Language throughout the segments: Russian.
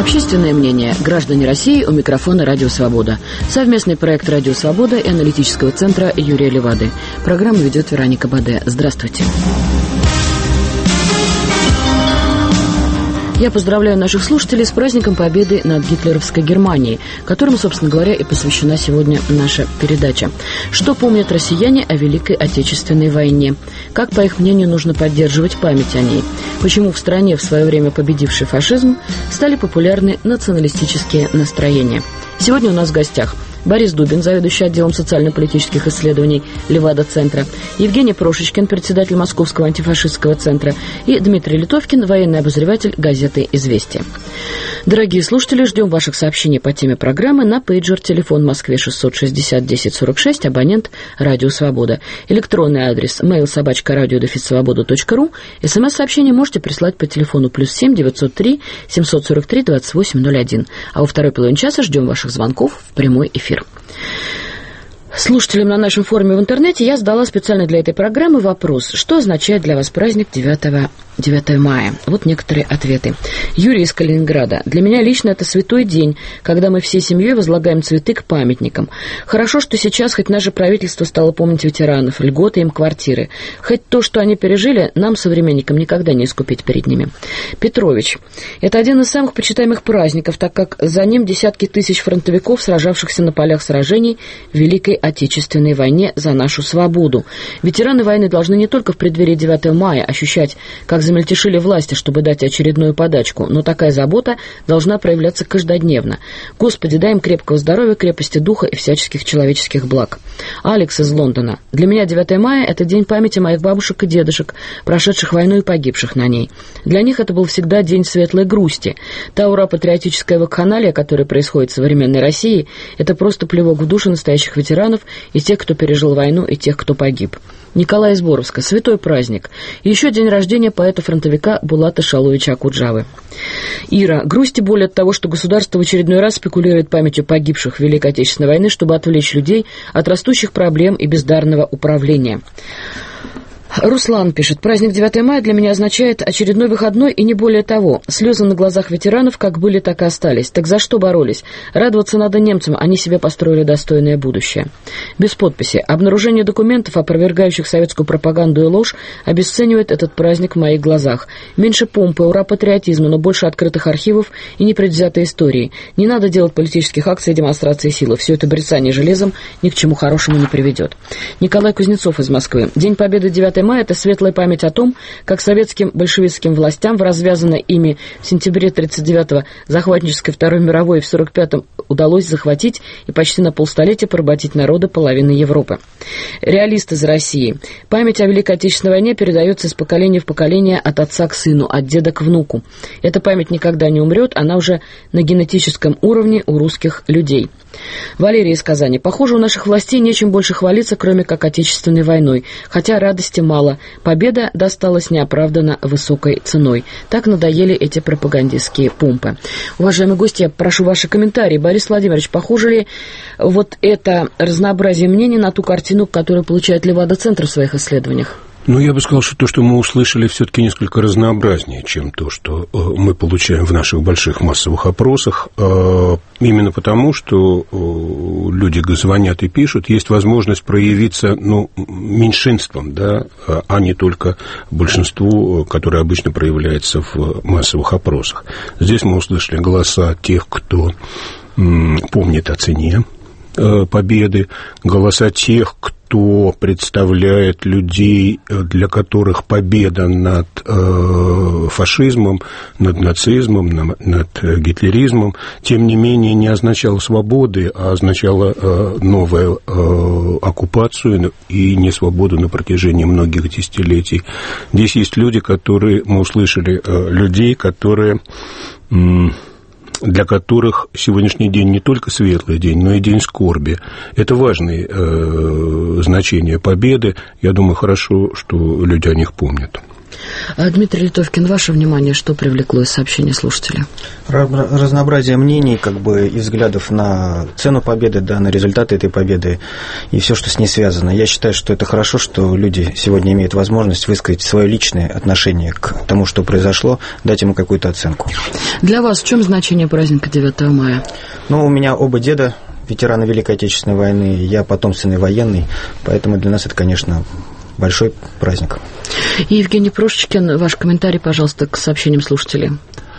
Общественное мнение. Граждане России, у микрофона «Радио Свобода». Совместный проект «Радио Свобода» и аналитического центра Юрия Левады. Программу ведет Вероника Баде. Здравствуйте. Я поздравляю наших слушателей с праздником Победы над гитлеровской Германией, которому, собственно говоря, и посвящена сегодня наша передача. Что помнят россияне о Великой Отечественной войне? Как, по их мнению, нужно поддерживать память о ней? Почему в стране, в свое время победившей фашизм, стали популярны националистические настроения? Сегодня у нас в гостях Борис Дубин, заведующий отделом социально-политических исследований Левада-центра, Евгений Прошечкин, председатель Московского антифашистского центра, и Дмитрий Литовкин, военный обозреватель газеты «Известия». Дорогие слушатели, ждем ваших сообщений по теме программы на пейджер, телефон в Москве 660-1046, абонент «Радио Свобода». Электронный адрес mail@radio-свобода.ру. СМС-сообщение можете прислать по телефону +7 903 743 2801. А во второй половине часа ждем ваших звонков в прямой эфир. Слушателям на нашем форуме в интернете я задала специально для этой программы вопрос: что означает для вас праздник 9 мая? Вот некоторые ответы. Юрий из Калининграда. Для меня лично это святой день, когда мы всей семьей возлагаем цветы к памятникам. Хорошо, что сейчас хоть наше правительство стало помнить ветеранов, льготы им, квартиры. Хоть то, что они пережили, нам, современникам, никогда не искупить перед ними. Петрович. Это один из самых почитаемых праздников, так как за ним десятки тысяч фронтовиков, сражавшихся на полях сражений в Великой Отечественной войне за нашу свободу. Ветераны войны должны не только в преддверии 9 мая ощущать, как замельтешили власти, чтобы дать очередную подачку, но такая забота должна проявляться каждодневно. Господи, дай им крепкого здоровья, крепости духа и всяческих человеческих благ. Алекс из Лондона. Для меня 9 мая – это день памяти моих бабушек и дедушек, прошедших войну и погибших на ней. Для них это был всегда день светлой грусти. Та ура-патриотическая вакханалия, которая происходит в современной России, это просто плевок в душу настоящих ветеранов и тех, кто пережил войну, и тех, кто погиб. Николай из Боровска. Святой праздник. И еще день рождения поэта-фронтовика Булата Шаловича Акуджавы. Ира. Грусть и боль от того, что государство в очередной раз спекулирует памятью погибших в Великой Отечественной войны, чтобы отвлечь людей от растущих проблем и бездарного управления. Руслан пишет: праздник 9 мая для меня означает очередной выходной и не более того. Слезы на глазах ветеранов как были, так и остались. Так за что боролись? Радоваться надо немцам, они себе построили достойное будущее. Без подписи. Обнаружение документов, опровергающих советскую пропаганду и ложь, обесценивает этот праздник в моих глазах. Меньше помпы, ура патриотизма, но больше открытых архивов и непредвзятой истории. Не надо делать политических акций и демонстрации силы. Все это брецание железом ни к чему хорошему не приведет. Николай Кузнецов из Москвы. День Победы 9 мая – это светлая память о том, как советским большевистским властям в развязанной ими в сентябре 1939-го захватнической Второй мировой и в 1945-м удалось захватить и почти на полстолетия поработить народы половины Европы. Реалист из России. Память о Великой Отечественной войне передается из поколения в поколение, от отца к сыну, от деда к внуку. Эта память никогда не умрет, она уже на генетическом уровне у русских людей. Валерий из Казани. Похоже, у наших властей нечем больше хвалиться, кроме как Отечественной войной. Хотя радости мало. Победа досталась неоправданно высокой ценой. Так надоели эти пропагандистские помпы. Уважаемые гости, я прошу ваши комментарии. Борис Владимирович, похоже ли вот это разнообразие мнений на ту картину, которую получает Левада-центр в своих исследованиях? Ну, я бы сказал, что то, что мы услышали, все-таки несколько разнообразнее, чем то, что мы получаем в наших больших массовых опросах. Именно потому, что люди звонят и пишут, есть возможность проявиться, меньшинством, да, а не только большинству, которое обычно проявляется в массовых опросах. Здесь мы услышали голоса тех, кто помнит о цене победы, голоса тех, кто представляет людей, для которых победа над фашизмом, над нацизмом, над гитлеризмом, тем не менее, не означала свободы, а означала новую оккупацию и несвободу на протяжении многих десятилетий. Здесь есть люди, которые, мы услышали, людей, которые... для которых сегодняшний день не только светлый день, но и день скорби. Это важные значения победы. Я думаю, хорошо, что люди о них помнят. Дмитрий Литовкин, ваше внимание, что привлекло из сообщения слушателя? Разнообразие мнений, и взглядов на цену победы, на результаты этой победы и все, что с ней связано. Я считаю, что это хорошо, что люди сегодня имеют возможность высказать свое личное отношение к тому, что произошло, дать ему какую-то оценку. Для вас в чем значение праздника 9 мая? У меня оба деда ветераны Великой Отечественной войны, я потомственный военный, поэтому для нас это, конечно, большой праздник. И Евгений Прошечкин, ваш комментарий, пожалуйста, к сообщениям слушателей.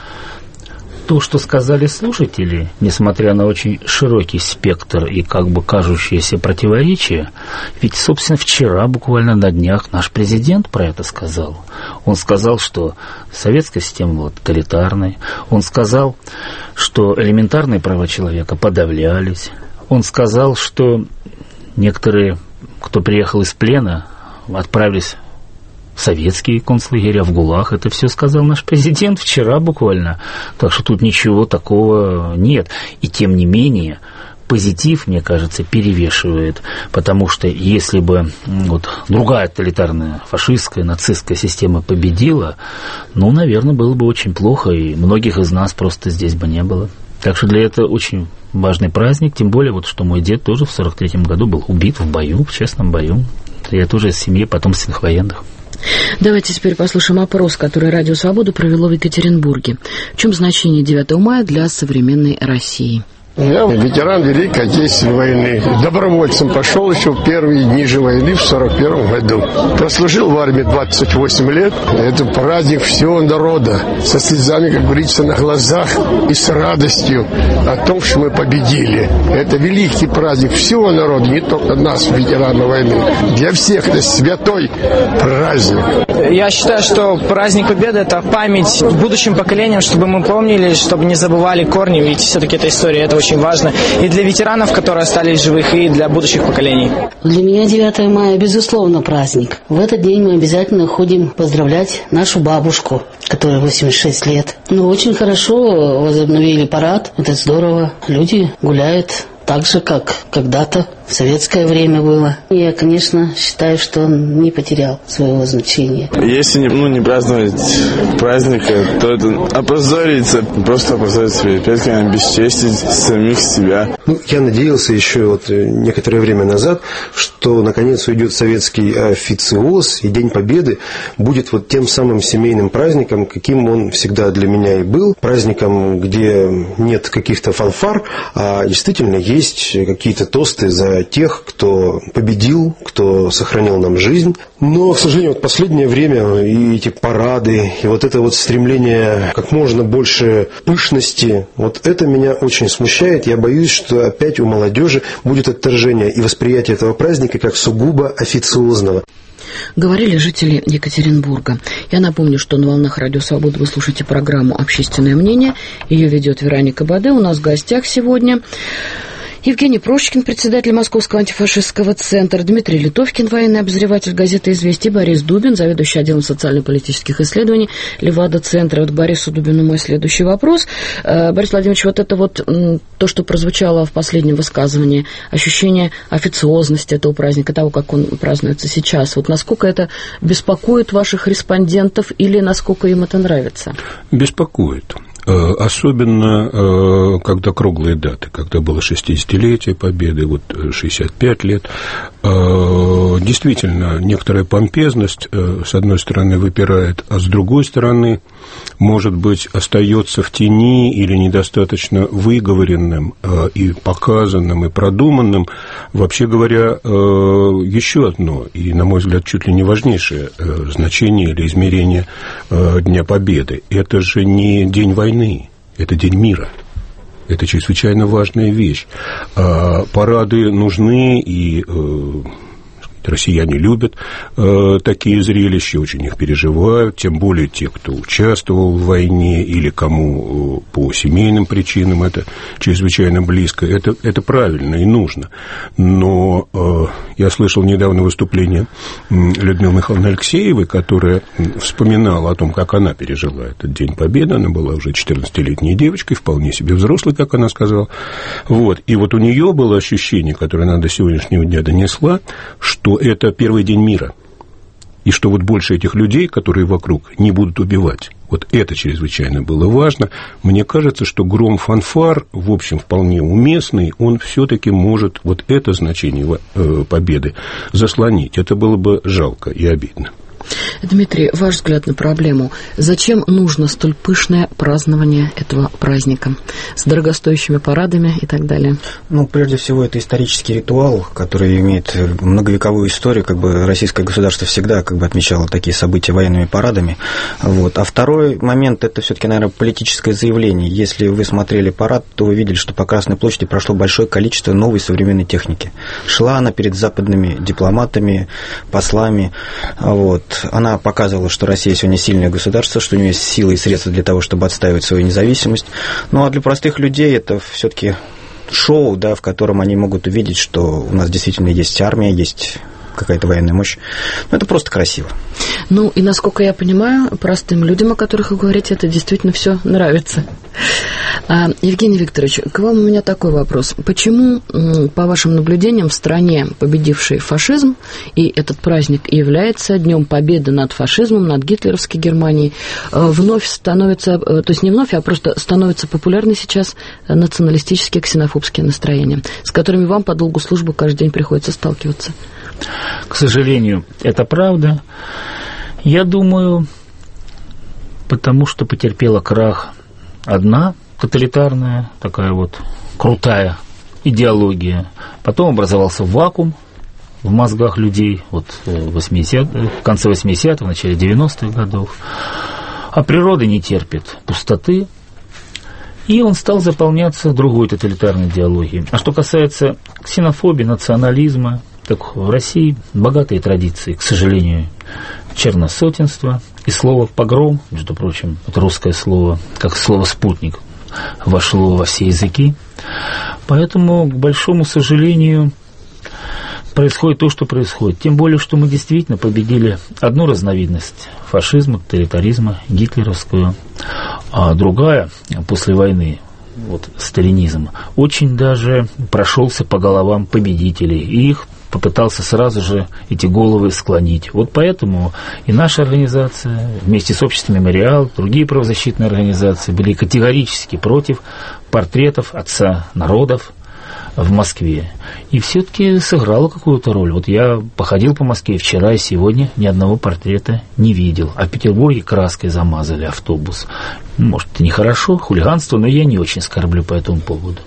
То, что сказали слушатели, несмотря на очень широкий спектр и кажущиеся противоречия, ведь, собственно, вчера, буквально на днях, наш президент про это сказал. Он сказал, что советская система была тоталитарной. Он сказал, что элементарные права человека подавлялись. Он сказал, что некоторые, кто приехал из плена, отправились в советские концлагеря, в ГУЛАГ. Это все сказал наш президент вчера буквально. Так что тут ничего такого нет. И тем не менее, позитив, мне кажется, перевешивает. Потому что если бы другая тоталитарная, фашистская, нацистская система победила, наверное, было бы очень плохо, и многих из нас просто здесь бы не было. Так что для этого очень важный праздник. Тем более, что мой дед тоже в 1943 году был убит в бою, в честном бою. Я тоже из семьи потомственных военных. Давайте теперь послушаем опрос, который Радио Свобода провело в Екатеринбурге. В чем значение 9 мая для современной России? Я ветеран Великой Отечественной войны. Добровольцем пошел еще в первые дни же войны в 1941 году. Прослужил в армии 28 лет. Это праздник всего народа. Со слезами, как говорится, на глазах и с радостью о том, что мы победили. Это великий праздник всего народа, не только нас, ветеранов войны. Для всех это святой праздник. Я считаю, что праздник Победы – это память будущим поколениям, чтобы мы помнили, чтобы не забывали корни, ведь все-таки эта история, это очень важно. И для ветеранов, которые остались живых, и для будущих поколений. Для меня 9 мая, безусловно, праздник. В этот день мы обязательно ходим поздравлять нашу бабушку, которой 86 лет. Очень хорошо возобновили парад, это здорово. Люди гуляют так же, как когда-то в советское время было. Я, конечно, считаю, что он не потерял своего значения. Если не праздновать праздника, то это опозориться, просто опозорить свои предки, обесчестить самих себя. Я надеялся еще некоторое время назад, что наконец уйдет советский официоз, и День Победы будет тем самым семейным праздником, каким он всегда для меня и был. Праздником, где нет каких-то фанфар, а действительно есть какие-то тосты за тех, кто победил, кто сохранил нам жизнь. Но, к сожалению, последнее время и эти парады, и это стремление как можно больше пышности, это меня очень смущает. Я боюсь, что опять у молодежи будет отторжение и восприятие этого праздника как сугубо официозного. Говорили жители Екатеринбурга. Я напомню, что на волнах Радио Свобода вы слушаете программу «Общественное мнение». Ее ведет Вероника Баде. У нас в гостях сегодня Евгений Прошечкин, председатель Московского антифашистского центра, Дмитрий Литовкин, военный обозреватель газеты «Известия», Борис Дубин, заведующий отделом социально-политических исследований Левада-центра. Вот Борису Дубину мой следующий вопрос. Борис Владимирович, то, что прозвучало в последнем высказывании, ощущение официозности этого праздника, того, как он празднуется сейчас, насколько это беспокоит ваших респондентов или насколько им это нравится? Беспокоит. Особенно, когда круглые даты, когда было 60-летие Победы, 65 лет. Действительно, некоторая помпезность, с одной стороны, выпирает, а с другой стороны, может быть, остается в тени или недостаточно выговоренным и показанным, и продуманным. Вообще говоря, еще одно, и, на мой взгляд, чуть ли не важнейшее значение или измерение Дня Победы. Это же не день войны. Это день мира. Это чрезвычайно важная вещь. Парады нужны, и россияне любят такие зрелища, очень их переживают, тем более те, кто участвовал в войне или кому по семейным причинам это чрезвычайно близко. Это правильно и нужно. Но я слышал недавно выступление Людмилы Михайловны Алексеевой, которая вспоминала о том, как она пережила этот День Победы. Она была уже 14-летней девочкой, вполне себе взрослой, как она сказала. И у нее было ощущение, которое она до сегодняшнего дня донесла, что это первый день мира. и что вот больше этих людей, которые вокруг, не будут убивать. Вот это чрезвычайно было важно. Мне кажется, что гром фанфар, в общем, вполне уместный, он все-таки может вот это значение победы заслонить. Это было бы жалко и обидно. Дмитрий, ваш взгляд на проблему. Зачем нужно столь пышное празднование этого праздника с дорогостоящими парадами и так далее? Ну, прежде всего, это исторический ритуал, который имеет многовековую историю. Как бы российское государство всегда как бы отмечало такие события военными парадами. Вот. А второй момент – это все-таки, наверное, политическое заявление. Если вы смотрели парад, то вы видели, что по Красной площади прошло большое количество новой современной техники. Шла она перед западными дипломатами, послами. Вот. Она показывала, что Россия сегодня сильное государство, что у нее есть силы и средства для того, чтобы отстаивать свою независимость. Ну, а для простых людей это все-таки шоу, да, в котором они могут увидеть, что у нас действительно есть армия, есть какая-то военная мощь. Ну, это просто красиво. Ну, и насколько я понимаю, простым людям, о которых вы говорите, это действительно все нравится. Евгений Викторович, к вам у меня такой вопрос. Почему, по вашим наблюдениям, в стране, победившей фашизм, и этот праздник является Днем Победы над фашизмом, над гитлеровской Германией, вновь становится, то есть не вновь, а просто становятся популярны сейчас националистические, ксенофобские настроения, с которыми вам по долгу службы каждый день приходится сталкиваться? К сожалению, это правда. Я думаю, потому что потерпела крах одна тоталитарная, такая вот крутая идеология. Потом образовался вакуум в мозгах людей вот в конце 80-х, в начале 90-х годов. А природа не терпит пустоты, и он стал заполняться другой тоталитарной идеологией. А что касается ксенофобии, национализма, так в России богатые традиции, к сожалению, черносотенство и слово «погром», между прочим, это русское слово, как слово «спутник», вошло во все языки. Поэтому, к большому сожалению, происходит то, что происходит. Тем более, что мы действительно победили одну разновидность фашизма, тоталитаризма, гитлеровскую, а другая после войны, вот сталинизм, очень даже прошелся по головам победителей, и их попытался сразу же эти головы склонить. Вот поэтому и наша организация, вместе с обществом «Мемориал», другие правозащитные организации были категорически против портретов отца народов в Москве. И все-таки сыграло какую-то роль. Вот я походил по Москве вчера и сегодня ни одного портрета не видел. А в Петербурге краской замазали автобус. Может, это нехорошо, хулиганство, но я не очень скорблю по этому поводу.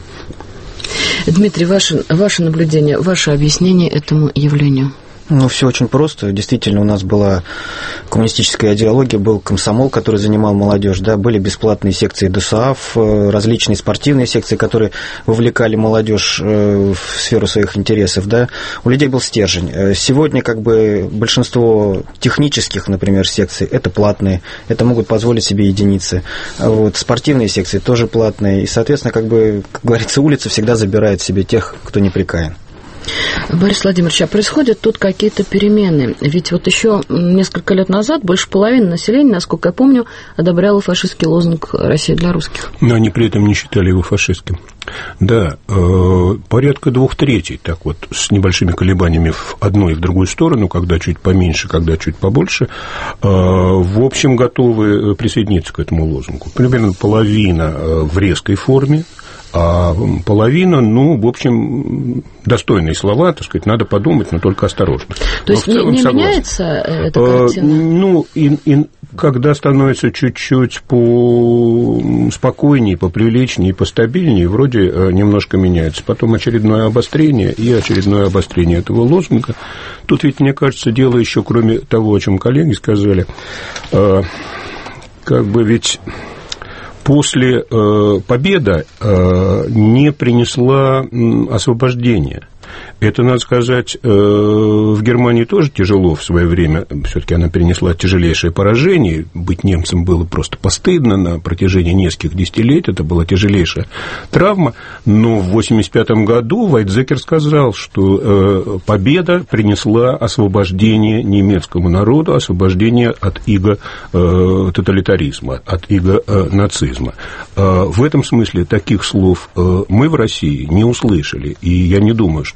Дмитрий, ваше наблюдение, ваше объяснение этому явлению? Ну, все очень просто. Действительно, у нас была коммунистическая идеология, был комсомол, который занимал молодежь, да, были бесплатные секции ДОСААФ, различные спортивные секции, которые вовлекали молодежь в сферу своих интересов, да. У людей был стержень. Сегодня, как бы, большинство технических, например, секций, это платные, это могут позволить себе единицы. Вот, спортивные секции тоже платные, и, соответственно, как бы, как говорится, улица всегда забирает себе тех, кто неприкаян. Борис Владимирович, а происходят тут какие-то перемены? Ведь вот еще несколько лет назад больше половины населения, насколько я помню, одобряло фашистский лозунг «Россия для русских». Но они при этом не считали его фашистским. Да, порядка 2/3, так вот, с небольшими колебаниями в одну и в другую сторону, когда чуть поменьше, когда чуть побольше, в общем, готовы присоединиться к этому лозунгу. Примерно половина в резкой форме, а половина, ну, в общем, достойные слова, так сказать, надо подумать, но только осторожно. То есть не меняется эта картина? Ну, и когда становится чуть-чуть спокойнее, поприличнее, постабильнее, вроде немножко меняется. Потом очередное обострение этого лозунга. Тут ведь, мне кажется, дело еще, кроме того, о чем коллеги сказали, как бы ведь... После победа не принесла освобождения. Это, надо сказать, в Германии тоже тяжело в свое время. Все-таки она перенесла тяжелейшее поражение. Быть немцем было просто постыдно на протяжении нескольких десятилетий. Это была тяжелейшая травма. Но в 1985 году Вайдзекер сказал, что победа принесла освобождение немецкому народу, освобождение от иго тоталитаризма, от иго нацизма. В этом смысле таких слов мы в России не услышали. И я не думаю, что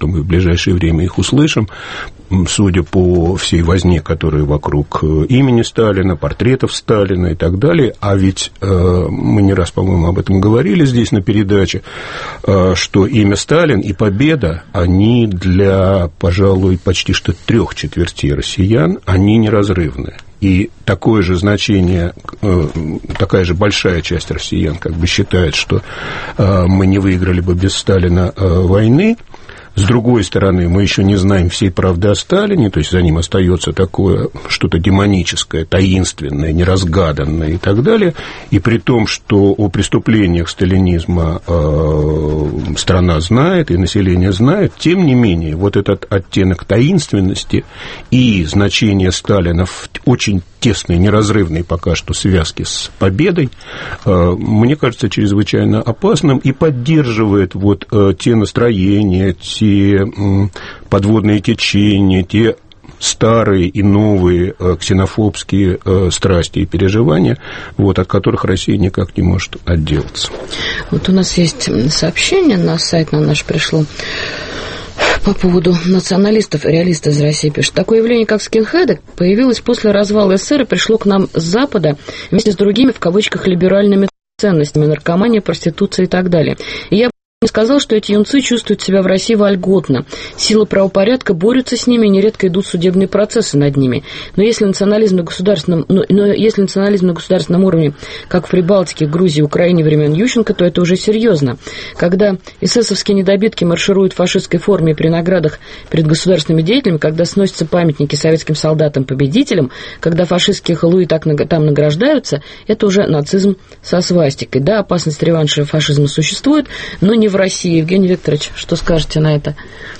что мы в ближайшее время их услышим, судя по всей возне, которая вокруг имени Сталина, портретов Сталина и так далее. А ведь мы не раз, по-моему, об этом говорили здесь на передаче, что имя Сталин и победа, они для, пожалуй, почти что 3/4 россиян, они неразрывны. И такое же значение, такая же большая часть россиян как бы считает, что мы не выиграли бы без Сталина войны. С другой стороны, мы еще не знаем всей правды о Сталине, то есть за ним остается такое что-то демоническое, таинственное, неразгаданное и так далее. И при том, что о преступлениях сталинизма страна знает и население знает, тем не менее, вот этот оттенок таинственности и значение Сталина в очень тесной, неразрывной пока что связке с победой, мне кажется, чрезвычайно опасным и поддерживает вот те настроения, те подводные течения, те старые и новые ксенофобские страсти и переживания, вот, от которых Россия никак не может отделаться. Вот у нас есть сообщение на сайт на наш пришло по поводу националистов. Реалист из России пишет: такое явление, как скинхеды, появилось после развала СССР и пришло к нам с Запада вместе с другими, в кавычках, либеральными ценностями, наркомания, проституция и так далее. И я сказал, что эти юнцы чувствуют себя в России вольготно. Силы правопорядка борются с ними, и нередко идут судебные процессы над ними. Но если национализм на государственном уровне, как в Прибалтике, Грузии, Украине времен Ющенко, то это уже серьезно. Когда эсэсовские недобитки маршируют в фашистской форме при наградах перед государственными деятелями, когда сносятся памятники советским солдатам-победителям, когда фашистские халуи там награждаются, это уже нацизм со свастикой. Да, опасность реванша фашизма существует, но не в России. Евгений Викторович, что скажете на это?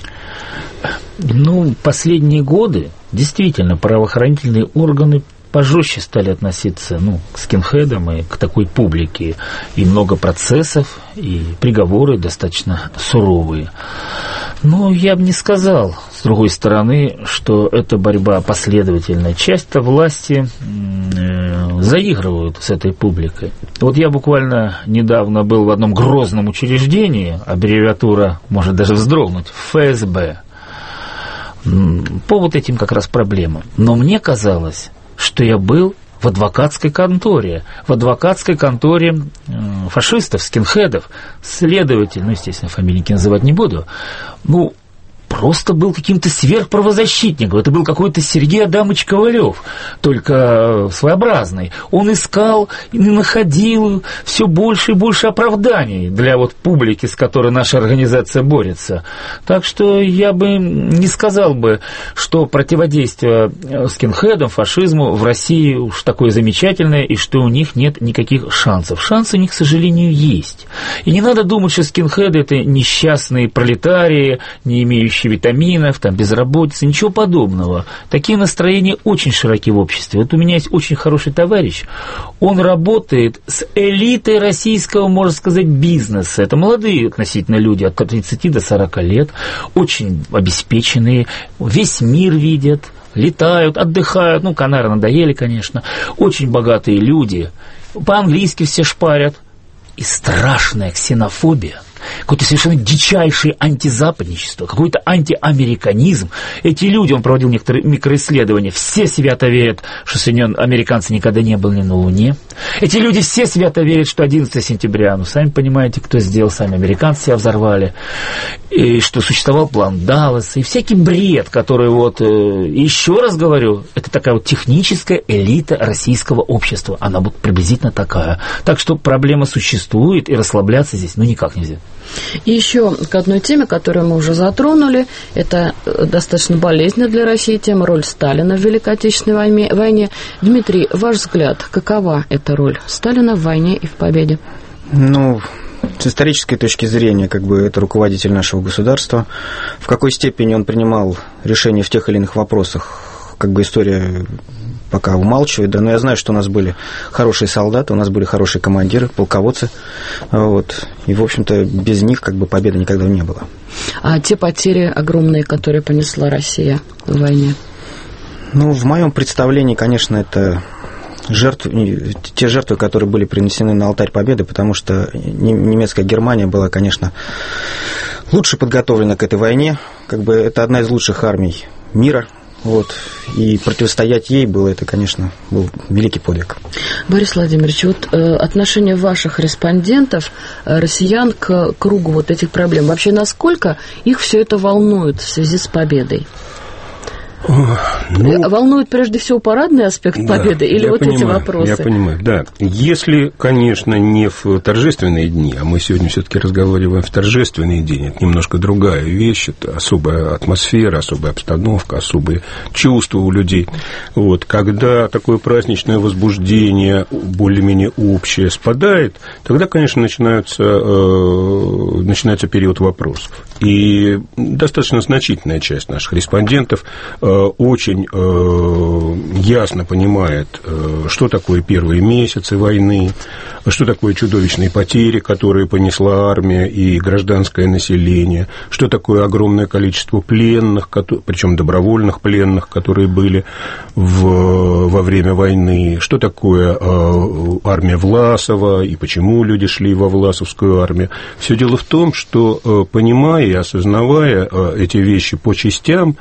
Ну, последние годы действительно правоохранительные органы пожестче стали относиться, к скинхедам и к такой публике. И много процессов, и приговоры достаточно суровые. Но я бы не сказал, с другой стороны, что эта борьба последовательная. Часто власти заигрывают с этой публикой. Вот я буквально недавно был в одном грозном учреждении, аббревиатура может даже вздрогнуть, ФСБ. По вот этим как раз проблемам. Но мне казалось, что я был в адвокатской конторе фашистов, скинхедов. Следователь, естественно, фамилии называть не буду, просто был каким-то сверхправозащитником. Это был какой-то Сергей Адамович Ковалев, только своеобразный. Он искал и находил все больше и больше оправданий для публики, с которой наша организация борется. Так что я бы не сказал бы, что противодействие скинхедам, фашизму в России уж такое замечательное, и что у них нет никаких шансов. Шансы у них, к сожалению, есть. И не надо думать, что скинхеды — это несчастные пролетарии, не имеющие витаминов, безработицы, ничего подобного. Такие настроения очень широки в обществе. Вот у меня есть очень хороший товарищ, он работает с элитой российского, можно сказать, бизнеса. Это молодые относительно люди, от 30 до 40 лет, очень обеспеченные, весь мир видят, летают, отдыхают, Канары надоели, конечно, очень богатые люди, по-английски все шпарят. И страшная ксенофобия, какое-то совершенно дичайшее антизападничество, какой-то антиамериканизм. Эти люди, он проводил некоторые микроисследования, все свято верят, что американцы никогда не были на Луне. Эти люди все свято верят, что 11 сентября, сами понимаете, кто сделал, сами американцы себя взорвали, и что существовал план Далласа, и всякий бред, который еще раз говорю, это такая техническая элита российского общества, она приблизительно такая. Так что проблема существует, и расслабляться здесь никак нельзя. И еще к одной теме, которую мы уже затронули, это достаточно болезненная для России тема, роль Сталина в Великой Отечественной войне. Дмитрий, ваш взгляд, какова эта роль Сталина в войне и в победе? С исторической точки зрения, это руководитель нашего государства. В какой степени он принимал решения в тех или иных вопросах, история пока умалчивает, но я знаю, что у нас были хорошие солдаты, у нас были хорошие командиры, полководцы, и, в общем-то, без них победы никогда не было. А те потери огромные, которые понесла Россия в войне? В моем представлении, конечно, это те жертвы, которые были принесены на алтарь победы, потому что немецкая Германия была, конечно, лучше подготовлена к этой войне. Как бы это одна из лучших армий мира. Вот. И противостоять ей было, это, конечно, был великий подвиг. Борис Владимирович, вот отношение ваших респондентов, россиян, к кругу вот этих проблем, вообще насколько их все это волнует в связи с победой? Волнует прежде всего парадный аспект победы, или вот эти вопросы? Я понимаю, да. Если, конечно, не в торжественные дни, а мы сегодня все-таки разговариваем в торжественные дни, это немножко другая вещь, это особая атмосфера, особая обстановка, особые чувства у людей. Вот. Когда такое праздничное возбуждение более-менее общее спадает, тогда, конечно, начинается период вопросов. И достаточно значительная часть наших респондентов очень ясно понимает, что такое первые месяцы войны, что такое чудовищные потери, которые понесла армия и гражданское население, что такое огромное количество пленных, причем добровольных пленных, которые были во время войны, что такое армия Власова и почему люди шли во Власовскую армию. Все дело в том, что, понимая и осознавая эти вещи по частям,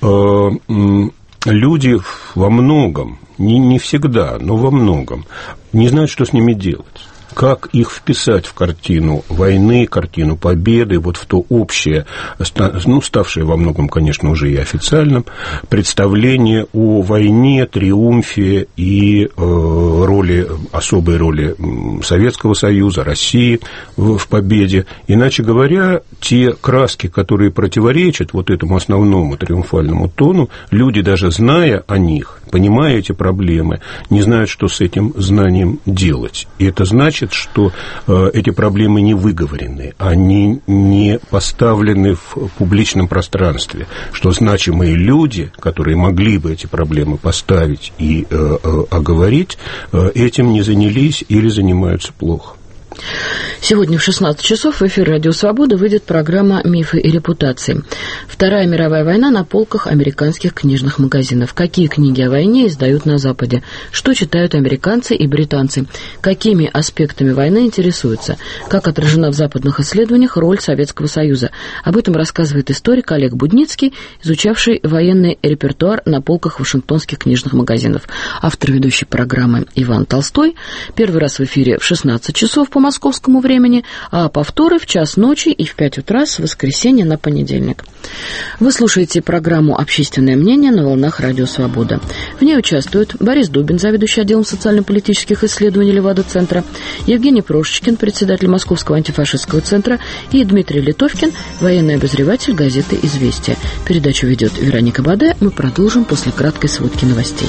люди во многом, не всегда, но во многом, не знают, что с ними делать. Как их вписать в картину войны, картину победы, вот в то общее, ставшее во многом, конечно, уже и официальным, представление о войне, триумфе и особой роли Советского Союза, России в победе. Иначе говоря, те краски, которые противоречат вот этому основному триумфальному тону, люди, даже зная о них, понимая эти проблемы, не знают, что с этим знанием делать. И это значит, что эти проблемы не выговорены, они не поставлены в публичном пространстве, что значимые люди, которые могли бы эти проблемы поставить и оговорить, этим не занялись или занимаются плохо. Сегодня в 16 часов в эфир «Радио Свобода» выйдет программа «Мифы и репутации». Вторая мировая война на полках американских книжных магазинов. Какие книги о войне издают на Западе? Что читают американцы и британцы? Какими аспектами войны интересуются? Как отражена в западных исследованиях роль Советского Союза? Об этом рассказывает историк Олег Будницкий, изучавший военный репертуар на полках вашингтонских книжных магазинов. Автор ведущей программы Иван Толстой. Первый раз в эфире в 16 часов по московскому времени, а повторы в час ночи и в 5 утра с воскресенья на понедельник. Вы слушаете программу «Общественное мнение» на волнах «Радио Свобода». В ней участвуют Борис Дубин, заведующий отделом социально-политических исследований Левада-центра, Евгений Прошечкин, председатель Московского антифашистского центра, и Дмитрий Литовкин, военный обозреватель газеты «Известия». Передачу ведет Вероника Баде. Мы продолжим после краткой сводки новостей.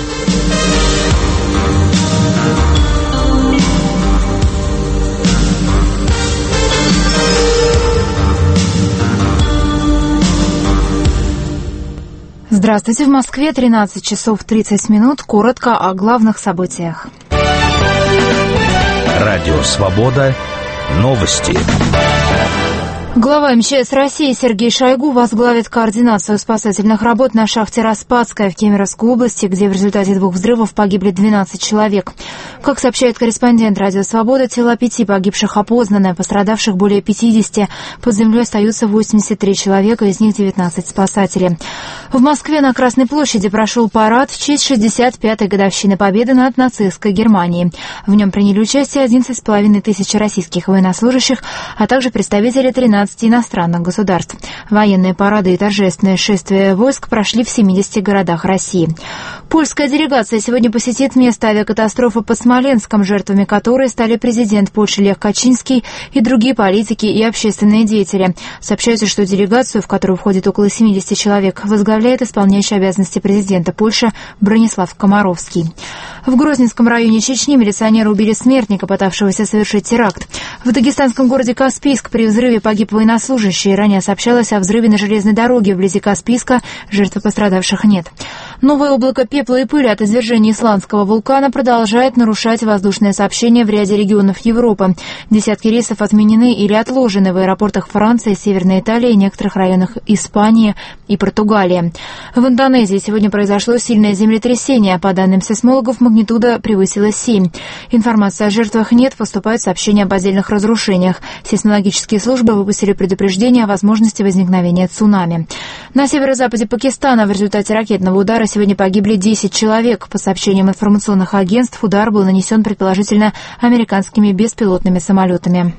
Здравствуйте, в Москве 13 часов 30 минут. Коротко о главных событиях. Радио «Свобода». Новости. Глава МЧС России Сергей Шойгу возглавит координацию спасательных работ на шахте «Распадская» в Кемеровской области, где в результате 2 взрывов погибли 12 человек. Как сообщает корреспондент «Радио Свобода», тела 5 погибших опознаны, пострадавших более 50. Под землей остаются 83 человека, из них 19 спасателей. В Москве на Красной площади прошел парад в честь 65-й годовщины победы над нацистской Германией. В нем приняли участие 11,5 тысяч российских военнослужащих, а также представители 13 иностранных государств. Военные парады и торжественные шествия войск прошли в 70 городах России. Польская делегация сегодня посетит место авиакатастрофы под Смоленском, жертвами которой стали президент Польши Лех Качинский и другие политики и общественные деятели. Сообщается, что делегацию, в которую входит около 70 человек, возглавляет исполняющий обязанности президента Польши Бронислав Комаровский. В Грозненском районе Чечни милиционеры убили смертника, пытавшегося совершить теракт. В дагестанском городе Каспийск при взрыве погиб военнослужащий. Ранее сообщалось о взрыве на железной дороге вблизи Каспийска. Жертв пострадавших нет. Новое облако пепла и пыли от извержения исландского вулкана продолжает нарушать воздушное сообщение в ряде регионов Европы. Десятки рейсов отменены или отложены в аэропортах Франции, Северной Италии, некоторых районах Испании и Португалии. В Индонезии сегодня произошло сильное землетрясение. По данным сейсмологов, магнитуда превысила 7. Информации о жертвах нет, поступают сообщения об отдельных разрушениях. Сейсмологические службы выпустили предупреждение о возможности возникновения цунами. На северо-западе Пакистана в результате ракетного удара сегодня погибли 10 человек. По сообщениям информационных агентств, удар был нанесен предположительно американскими беспилотными самолетами.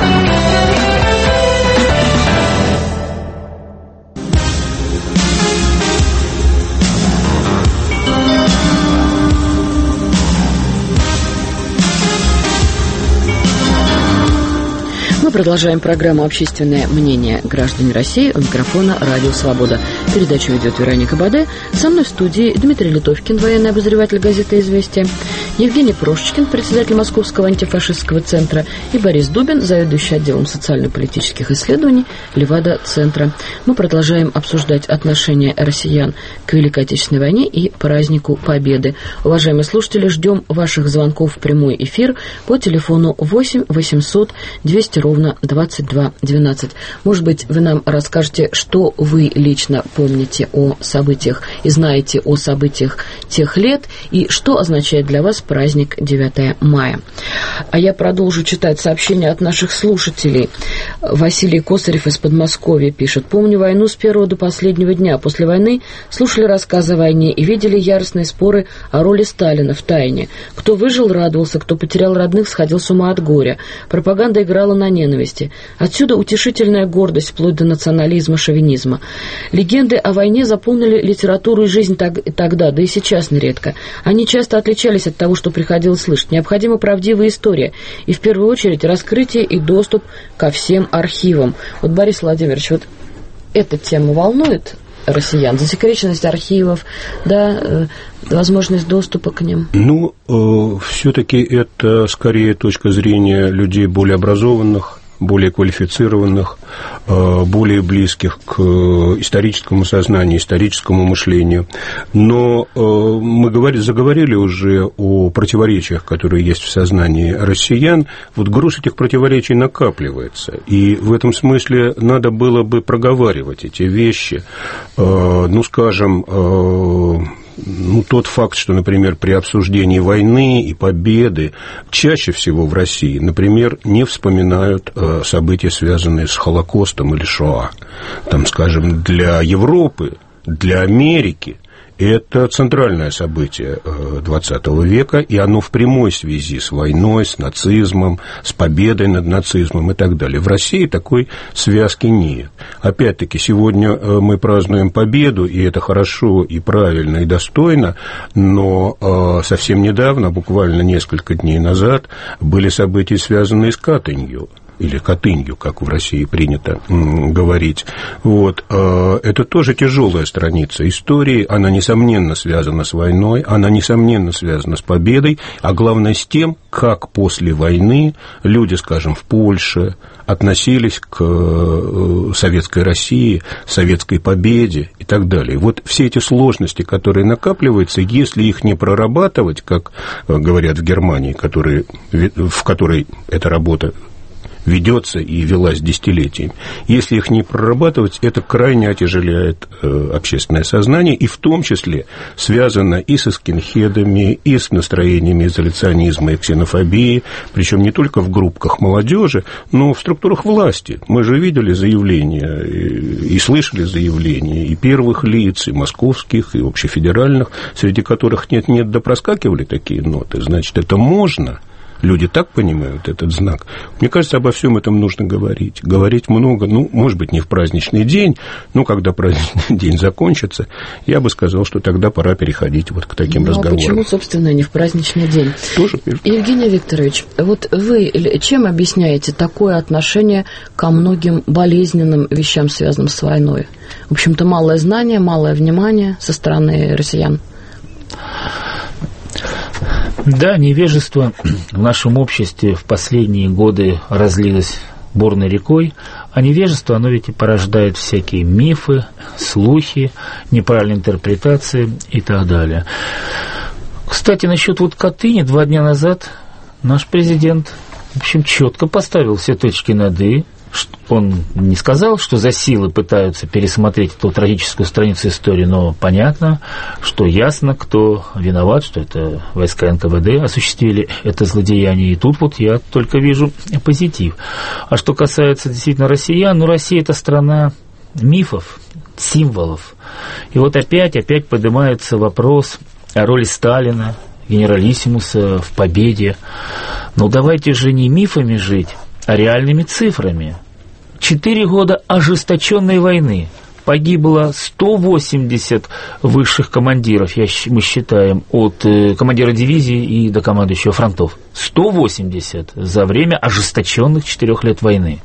Мы продолжаем программу «Общественное мнение граждан России». У микрофона «Радио Свобода». Передачу ведет Вероника Баде. Со мной в студии Дмитрий Литовкин, военный обозреватель газеты «Известия», Евгений Прошечкин, председатель Московского антифашистского центра, и Борис Дубин, заведующий отделом социально-политических исследований Левада-центра. Мы продолжаем обсуждать отношения россиян к Великой Отечественной войне и празднику Победы. Уважаемые слушатели, ждем ваших звонков в прямой эфир по телефону 8 800 200 ровно 2212. Может быть, вы нам расскажете, что вы лично помните о событиях и знаете о событиях тех лет, и что означает для вас праздник 9 мая. А я продолжу читать сообщения от наших слушателей. Василий Косарев из Подмосковья пишет: «Помню войну с первого до последнего дня. После войны слушали рассказы о войне и видели яростные споры о роли Сталина в тайне. Кто выжил, радовался, кто потерял родных, сходил с ума от горя. Пропаганда играла на ненависти. Отсюда утешительная гордость вплоть до национализма, шовинизма. Легенды о войне заполнили литературу и жизнь тогда, да и сейчас нередко. Они часто отличались от того, что приходилось слышать. Необходима правдивая история и, в первую очередь, раскрытие и доступ ко всем архивам». Вот, Борис Владимирович, вот эта тема волнует россиян? Засекреченность архивов, да, возможность доступа к ним? Ну, все-таки это скорее точка зрения людей более образованных, более квалифицированных, более близких к историческому сознанию, историческому мышлению. Но мы заговорили уже о противоречиях, которые есть в сознании россиян. Вот груз этих противоречий накапливается. И в этом смысле надо было бы проговаривать эти вещи. Ну, скажем, тот факт, что, например, при обсуждении войны и победы чаще всего в России, например, не вспоминают события, связанные с Холокостом или Шоа. Там, скажем, для Европы, для Америки это центральное событие XX века, и оно в прямой связи с войной, с нацизмом, с победой над нацизмом и так далее. В России такой связки нет. Опять-таки, сегодня мы празднуем победу, и это хорошо, и правильно, и достойно, но совсем недавно, буквально несколько дней назад, были события, связанные с Катынью, или Катынью, как в России принято говорить. Вот. Это тоже тяжелая страница истории, она, несомненно, связана с войной, она, несомненно, связана с победой, а главное с тем, как после войны люди, скажем, в Польше относились к советской России, советской победе и так далее. Вот все эти сложности, которые накапливаются, если их не прорабатывать, как говорят в Германии, в которой эта работа ведется и велась десятилетиями. Если их не прорабатывать, это крайне отяжеляет общественное сознание, и в том числе связано и со скинхедами, и с настроениями изоляционизма и ксенофобии, причем не только в группках молодежи, но в структурах власти. Мы же видели заявления и слышали заявления и первых лиц, и московских, и общефедеральных, среди которых нет-нет, да проскакивали такие ноты. Значит, это можно. Люди так понимают этот знак. Мне кажется, обо всем этом нужно говорить. Говорить много, может быть, не в праздничный день, но когда праздничный день закончится, я бы сказал, что тогда пора переходить вот к таким разговорам. А почему, собственно, не в праздничный день? Тоже. Евгений Викторович, вот вы чем объясняете такое отношение ко многим болезненным вещам, связанным с войной? В общем-то, малое знание, малое внимание со стороны россиян. Да, невежество в нашем обществе в последние годы разлилось бурной рекой. А невежество, оно ведь и порождает всякие мифы, слухи, неправильные интерпретации и так далее. Кстати, насчет вот Катыни 2 дня назад наш президент, в общем, четко поставил все точки над «и». Он не сказал, что за силы пытаются пересмотреть эту трагическую страницу истории, но понятно, что ясно, кто виноват, что это войска НКВД осуществили это злодеяние. И тут вот я только вижу позитив. А что касается действительно россиян, ну, Россия – это страна мифов, символов. И вот опять поднимается вопрос о роли Сталина, генералиссимуса в победе. Но давайте же не мифами жить, а реальными цифрами. 4 года ожесточенной войны. Погибло 180 высших командиров, мы считаем, от командира дивизии и до командующего фронтов. 180 за время ожесточенных 4 лет войны.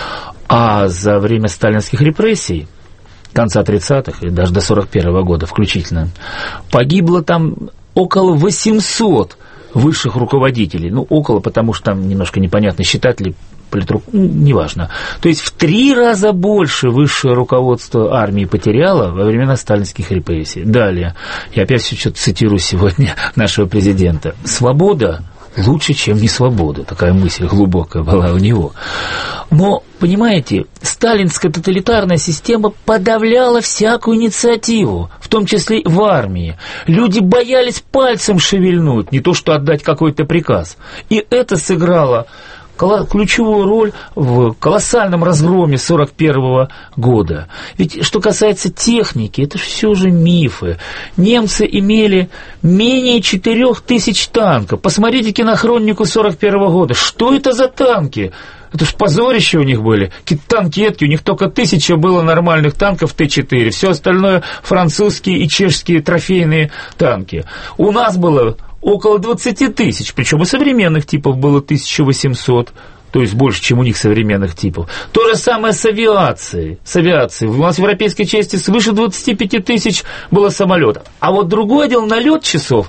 А за время сталинских репрессий, конца 30-х и даже до 41-го года включительно, погибло там около 800 высших руководителей. Ну, около, потому что там немножко непонятно, считать ли политрук, неважно. То есть в 3 раза больше высшее руководство армии потеряло во времена сталинских репрессий. Далее, я опять все цитирую сегодня нашего президента. Свобода лучше, чем не свобода. Такая мысль глубокая была у него. Но, понимаете, сталинская тоталитарная система подавляла всякую инициативу, в том числе и в армии. Люди боялись пальцем шевельнуть, не то что отдать какой-то приказ. И это сыграло ключевую роль в колоссальном разгроме 1941 года. Ведь что касается техники, это все же мифы. Немцы имели менее 4000 танков. Посмотрите кинохронику 1941 года. Что это за танки? Это ж позорище у них были. Какие-то танкетки, у них только 1000 было нормальных танков Т-4. Все остальное французские и чешские трофейные танки. У нас было около 20 тысяч, причем и современных типов было 1800, то есть больше, чем у них современных типов. То же самое с авиацией. У нас в европейской части свыше 25 тысяч было самолетов. А вот другое дело, налет часов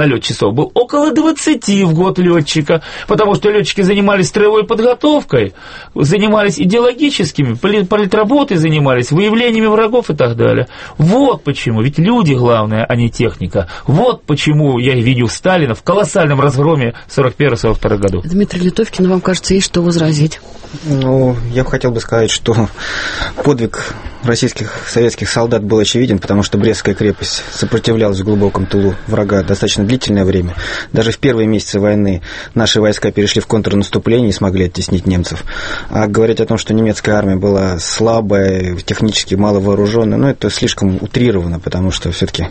был около 20 в год летчика, потому что летчики занимались строевой подготовкой, занимались идеологическими, политработой занимались, выявлениями врагов и так далее. Вот почему, ведь люди главное, а не техника. Вот почему я видел Сталина в колоссальном разгроме 1941-1942 годов. Дмитрий Литовкин, вам кажется, есть что возразить? Ну, я хотел бы сказать, что подвиг российских советских солдат был очевиден, потому что Брестская крепость сопротивлялась в глубоком тылу врага достаточно длительное время. Даже в первые месяцы войны наши войска перешли в контрнаступление и смогли оттеснить немцев. А говорить о том, что немецкая армия была слабая, технически маловооруженная, ну, это слишком утрировано, потому что все-таки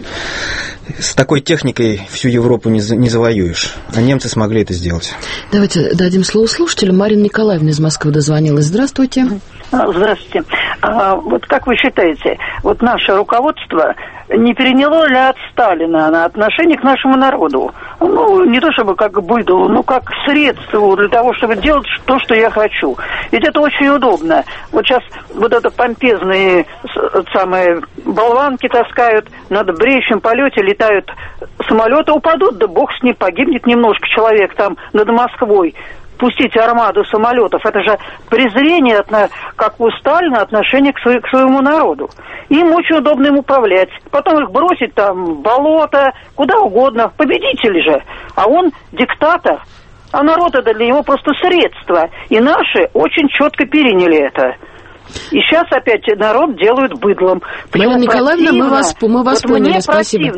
с такой техникой всю Европу не завоюешь. А немцы смогли это сделать. Давайте дадим слово слушателю. Марина Николаевна из Москвы дозвонилась. Здравствуйте. Здравствуйте. Вот как вы считаете, вот наше руководство не переняло ли от Сталина на отношение к нашему народу? Ну, не то чтобы как быдло, но как средство для того, чтобы делать то, что я хочу. Ведь это очень удобно. Вот сейчас вот это помпезные самые болванки таскают, над бреющем полете летают самолеты, упадут, да бог с ним, погибнет немножко человек там над Москвой. Пустите армаду самолетов, это же презрение, как у Сталина, отношение к своему народу. Им очень удобно им управлять. Потом их бросить там в болото, куда угодно. Победитель же. А он диктатор. А народ это для него просто средство. И наши очень четко переняли это. И сейчас опять народ делают быдлом. Марина Николаевна, мы вас поняли, спасибо.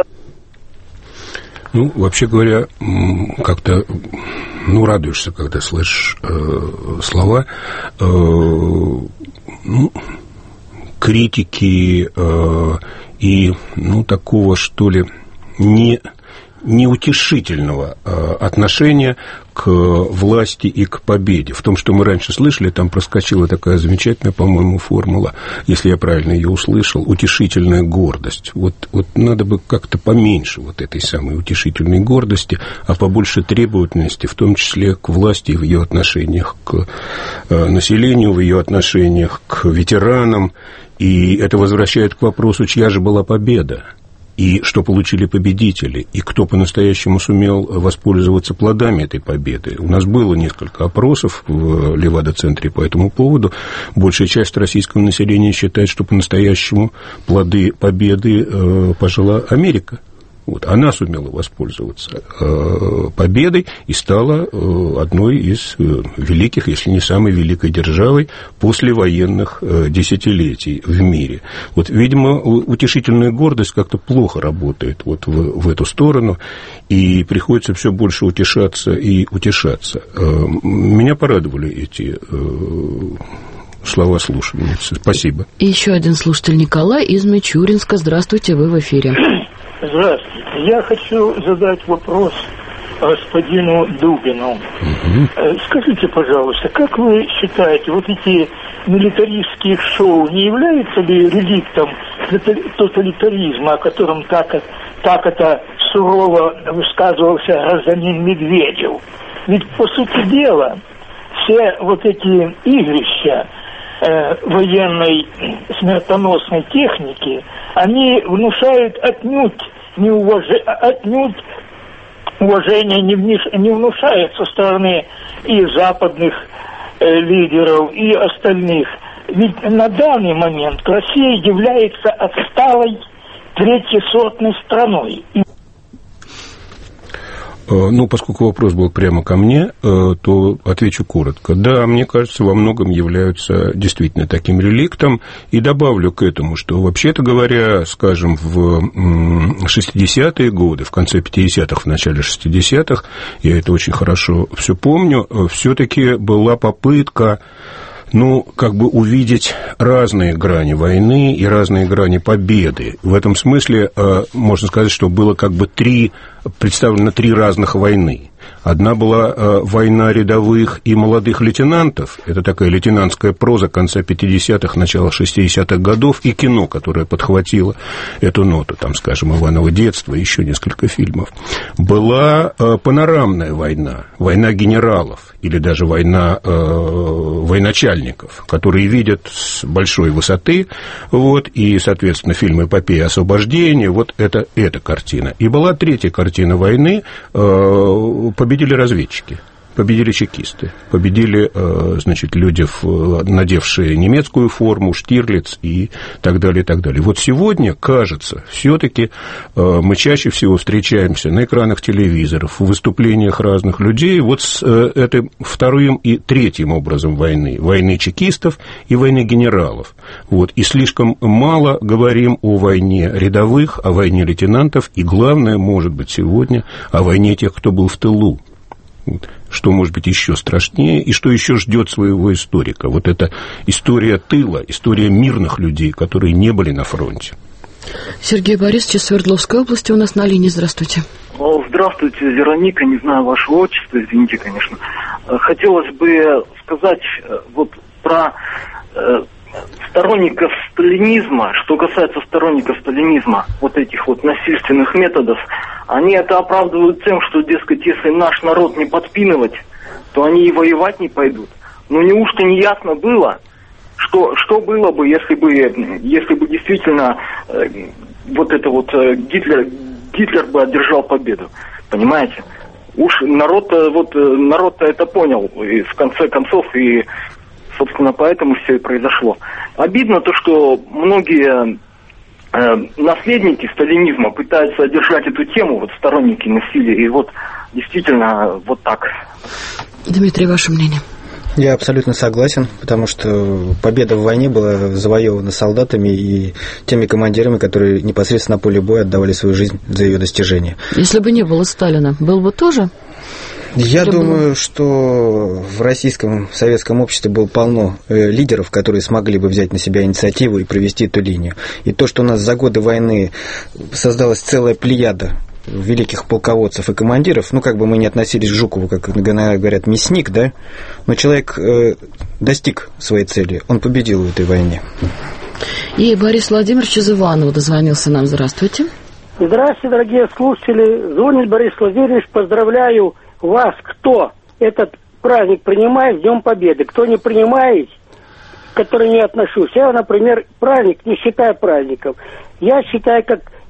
Ну, вообще говоря, как-то, радуешься, когда слышишь слова критики и, такого, что ли, неутешительного отношения к власти и к победе. В том, что мы раньше слышали, там проскочила такая замечательная, по-моему, формула, если я правильно ее услышал, утешительная гордость. Вот надо бы как-то поменьше вот этой самой утешительной гордости, а побольше требовательности, в том числе к власти в ее отношениях к населению, в ее отношениях к ветеранам. И это возвращает к вопросу, чья же была победа. и что получили победители, и кто по-настоящему сумел воспользоваться плодами этой победы. У нас было несколько опросов в Левада-центре по этому поводу. Большая часть российского населения считает, что по-настоящему плоды победы пожила Америка. Вот, она сумела воспользоваться победой и стала одной из великих, если не самой великой державой послевоенных десятилетий в мире. Вот, видимо, утешительная гордость как-то плохо работает вот в эту сторону, и приходится все больше утешаться и утешаться. Меня порадовали эти слова слушательницы. Спасибо. И еще один слушатель Николай из Мичуринска. Здравствуйте, вы в эфире. Здравствуйте. Я хочу задать вопрос господину Дубину. Скажите, пожалуйста, как вы считаете, вот эти милитаристские шоу не являются ли реликтом тоталитаризма, о котором так это сурово высказывался гражданин Медведев? Ведь, по сути дела, все вот эти игрища военной смертоносной техники, они внушают отнюдь уважение не внушает со стороны и западных лидеров, и остальных. Ведь на данный момент Россия является отсталой третьесортной страной. Ну, поскольку вопрос был прямо ко мне, то отвечу коротко. Да, мне кажется, во многом являются действительно таким реликтом. И добавлю к этому, что, вообще-то говоря, скажем, в 60-е годы, в конце 50-х, в начале 60-х, я это очень хорошо все помню, все-таки была попытка, ну, как бы увидеть разные грани войны и разные грани победы. В этом смысле можно сказать, что было как бы представлено три разных войны. Одна была война рядовых и молодых лейтенантов. Это такая лейтенантская проза конца 50-х, начала 60-х годов, и кино, которое подхватило эту ноту, там, скажем, «Иваново детство», еще несколько фильмов. Была панорамная война, война генералов, или даже война военачальников, которые видят с большой высоты, вот, и, соответственно, фильм «Эпопея освобождения», вот это эта картина. И была третья картина войны, победили разведчики, победили чекисты, победили, значит, люди, надевшие немецкую форму, Штирлиц и так далее, и так далее. Вот сегодня, кажется, все-таки мы чаще всего встречаемся на экранах телевизоров, в выступлениях разных людей вот с этим вторым и третьим образом войны чекистов и войны генералов. Вот. И слишком мало говорим о войне рядовых, о войне лейтенантов, и главное, может быть, сегодня о войне тех, кто был в тылу. Что может быть еще страшнее и что еще ждет своего историка. Вот это история тыла, история мирных людей, которые не были на фронте. Сергей Борисович из Свердловской области у нас на линии. Здравствуйте. Здравствуйте, Вероника, не знаю ваше отчество, извините, конечно. Хотелось бы сказать вот про сторонников сталинизма. Что касается сторонников сталинизма, вот этих вот насильственных методов, они это оправдывают тем, что, дескать, если наш народ не подпинывать, то они и воевать не пойдут. Но неужто не ясно было, что было бы, если бы действительно вот это вот Гитлер бы одержал победу, понимаете? Уж народ-то это понял, и в конце концов, и, собственно, поэтому все и произошло. Обидно то, что многие наследники сталинизма пытаются одержать эту тему, вот сторонники насилия, и вот действительно вот так. Дмитрий, ваше мнение? Я абсолютно согласен, потому что победа в войне была завоевана солдатами и теми командирами, которые непосредственно на поле боя отдавали свою жизнь за ее достижение. Если бы не было Сталина, был бы тоже? Я думаю, что в российском советском обществе было полно лидеров, которые смогли бы взять на себя инициативу и провести эту линию. И то, что у нас за годы войны создалась целая плеяда великих полководцев и командиров, ну, как бы мы не относились к Жукову, как говорят, мясник, да, но человек достиг своей цели, он победил в этой войне. И Борис Владимирович из Иванова дозвонился нам. Здравствуйте. Здравствуйте, дорогие слушатели. Звонит Борис Владимирович. Поздравляю вас, кто этот праздник принимает с Днем Победы. Кто не принимает, к которому не отношусь. Я, например, праздник не считаю праздником. Я считаю как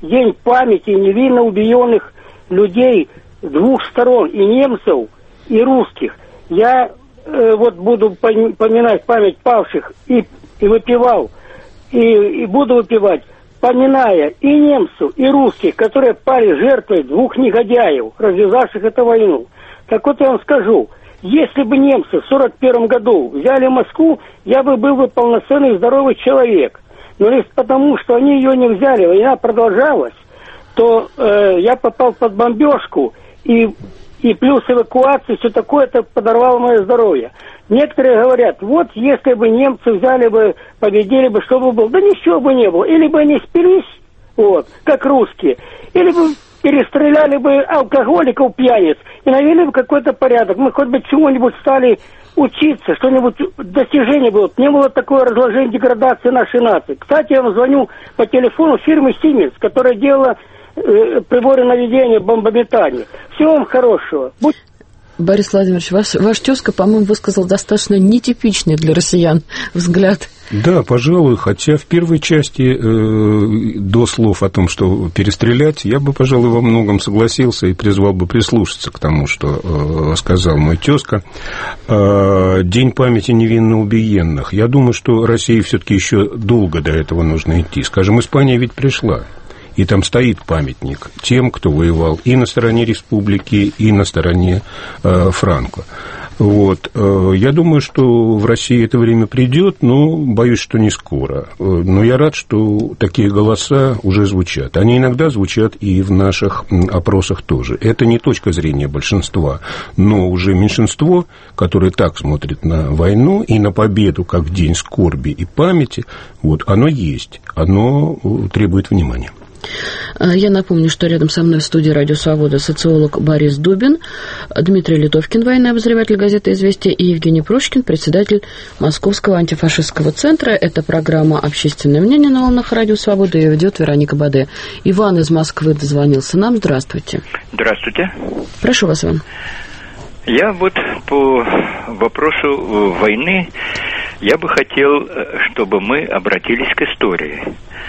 День памяти невинно убиенных людей с двух сторон, и немцев, и русских. Я вот буду поминать память павших и выпивал, и буду выпивать, поминая и немцев, и русских, которые пали жертвой двух негодяев, развязавших эту войну. Так вот я вам скажу, если бы немцы в 1941 году взяли Москву, я бы был полноценный здоровый человек. Но лишь потому, что они ее не взяли, война продолжалась, то я попал под бомбежку, и плюс эвакуация, все такое, это подорвало мое здоровье. Некоторые говорят, вот если бы немцы взяли бы, победили бы, что бы было? Да ничего бы не было. Или бы они спились, вот, как русские, или бы перестреляли бы алкоголиков, пьяниц, и навели бы какой-то порядок. Мы хоть бы чему-нибудь стали учиться, что-нибудь достижение было. Не было такое разложение, деградации нашей нации. Кстати, я вам звоню по телефону фирмы «Сименс», которая делала приборы наведения бомбометания. Всего вам хорошего. Борис Владимирович, ваш тезка, по-моему, высказал достаточно нетипичный для россиян взгляд. Да, пожалуй, хотя в первой части до слов о том, что перестрелять, я бы, пожалуй, во многом согласился и призвал бы прислушаться к тому, что сказал мой тезка. День памяти невинно убиенных. Я думаю, что России все-таки еще долго до этого нужно идти. Скажем, Испания ведь пришла. И там стоит памятник тем, кто воевал и на стороне республики, и на стороне Франко. Вот. Я думаю, что в России это время придет, но боюсь, что не скоро. Но я рад, что такие голоса уже звучат. Они иногда звучат и в наших опросах тоже. Это не точка зрения большинства, но уже меньшинство, которое так смотрит на войну и на победу как день скорби и памяти, вот, оно есть, оно требует внимания. Я напомню, что рядом со мной в студии «Радио Свобода» социолог Борис Дубин, Дмитрий Литовкин, военный обозреватель газеты «Известия», и Евгений Прочкин, председатель Московского антифашистского центра. Это программа «Общественное мнение» на волнах «Радио Свобода». Ее ведет Вероника Баде. Иван из Москвы дозвонился нам. Здравствуйте. Здравствуйте. Прошу вас, Иван. Я вот по вопросу войны, я бы хотел, чтобы мы обратились к истории.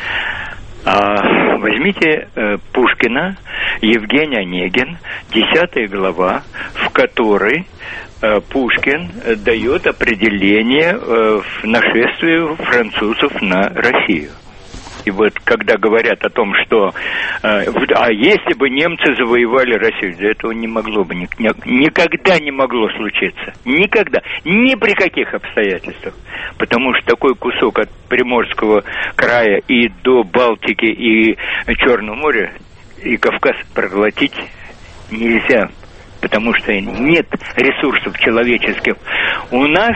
Возьмите Пушкина, Евгений Онегин, 10 глава, в которой Пушкин дает определение нашествию французов на Россию. И вот когда говорят о том, что если бы немцы завоевали Россию, для этого не могло бы, никогда не могло случиться. Никогда. Ни при каких обстоятельствах. Потому что такой кусок от Приморского края и до Балтики и Черного моря и Кавказ проглотить нельзя. Потому что нет ресурсов человеческих. У нас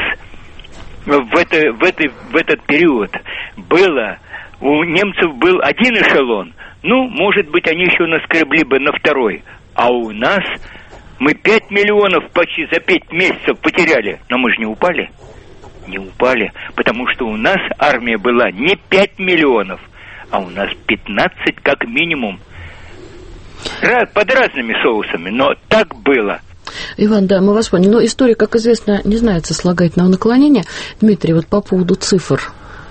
в этот период было... У немцев был один эшелон, ну, может быть, они еще наскребли бы на второй. А у нас мы 5 миллионов почти за 5 месяцев потеряли. Но мы же не упали. Не упали, потому что у нас армия была не 5 миллионов, а у нас 15 как минимум. Под разными соусами, но так было. Иван, да, мы вас поняли. Но история, как известно, не знает сослагательного наклонения. Дмитрий, вот по поводу цифр.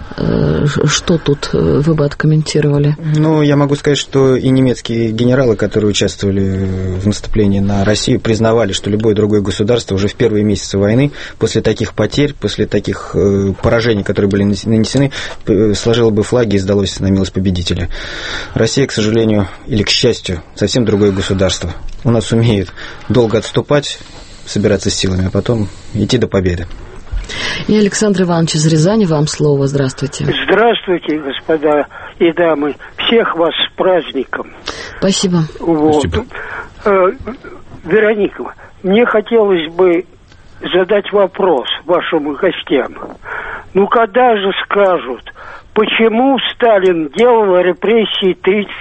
Что тут вы бы откомментировали? Ну, я могу сказать, что и немецкие генералы, которые участвовали в наступлении на Россию, признавали, что любое другое государство уже в первые месяцы войны, после таких потерь, после таких поражений, которые были нанесены, сложило бы флаги и сдалось на милость победителя. Россия, к сожалению, или к счастью, совсем другое государство. У нас умеют долго отступать, собираться с силами, а потом идти до победы. И Александр Иванович из Рязани, вам слово. Здравствуйте. Здравствуйте, господа и дамы. Всех вас с праздником. Спасибо. Вот. Спасибо. Вероника, мне хотелось бы задать вопрос вашим гостям. Ну, когда же скажут, почему Сталин делал репрессии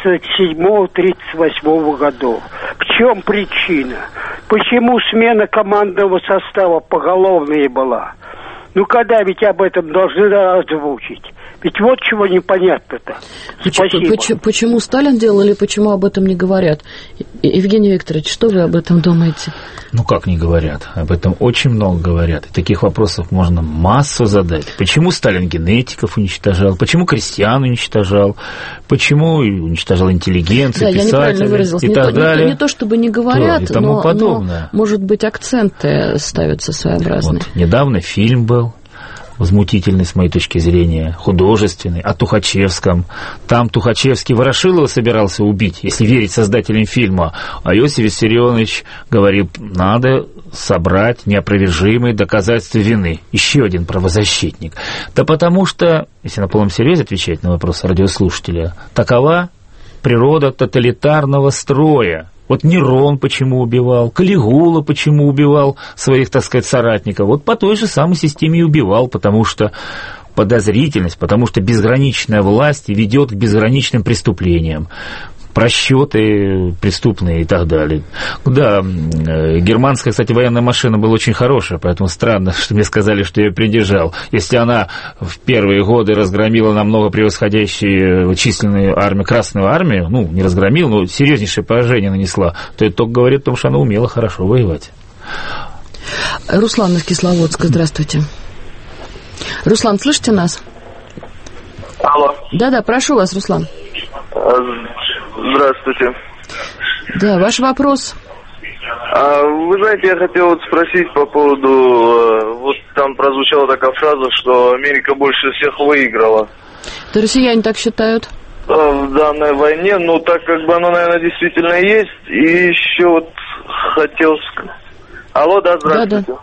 37-38 годов? В чем причина? Почему смена командного состава поголовная была? Ну, когда ведь об этом должны озвучить? Ведь вот чего непонятно-то. Спасибо. Почему Сталин делал или почему об этом не говорят? Евгений Викторович, что вы об этом думаете? Ну, как не говорят? Об этом очень много говорят. И таких вопросов можно массу задать. Почему Сталин генетиков уничтожал? Почему крестьян уничтожал? Почему уничтожал интеллигенцию, писателей? Я неправильно выразился. И так далее. Не то, чтобы не говорят, и тому подобное. Но, может быть, акценты ставятся своеобразные. Вот, недавно фильм был возмутительный, с моей точки зрения, художественный, о Тухачевском. Там Тухачевский Ворошилова собирался убить, если верить создателям фильма. А Иосиф Виссарионович говорил, надо собрать неопровержимые доказательства вины. Еще один правозащитник. Да потому что, если на полном серьезе отвечать на вопрос радиослушателя, такова природа тоталитарного строя. Вот Нерон почему убивал, Калигула почему убивал своих, так сказать, соратников. Вот по той же самой системе и убивал, потому что подозрительность, потому что безграничная власть ведет к безграничным преступлениям. Просчеты преступные и так далее. Да, германская, кстати, военная машина была очень хорошая, поэтому странно, что мне сказали, что я ее придержал. Если она в первые годы разгромила намного превосходящую численную армию, Красную армию, ну, не разгромила, но серьезнейшее поражение нанесла, то это только говорит о том, что она умела хорошо воевать. Руслан из Кисловодска, здравствуйте. Руслан, слышите нас? Алло. Да-да, прошу вас, Руслан. Здравствуйте. Да, ваш вопрос. Вы знаете, я хотел вот спросить по поводу, вот там прозвучала такая фраза, что Америка больше всех выиграла. Да, россияне так считают? В данной войне, ну так как бы оно, наверное, действительно есть. И еще вот хотел... Алло, да, здравствуйте. Да.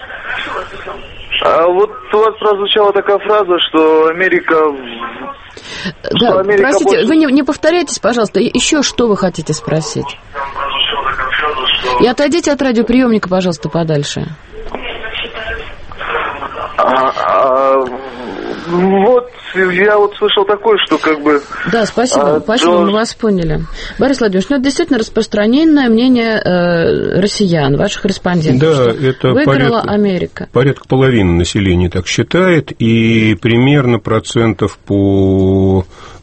Вот у вас прозвучала такая фраза, что Америка... Да, простите, больше... вы не повторяйтесь, пожалуйста, еще что вы хотите спросить? И отойдите от радиоприемника, пожалуйста, подальше. Вот, я вот слышал такое, что как бы... Да, спасибо, мы вас поняли. Борис Владимирович, ну это действительно распространенное мнение россиян, ваших респондентов, да, что это выиграла Америка. Порядка половины населения так считает, и примерно процентов по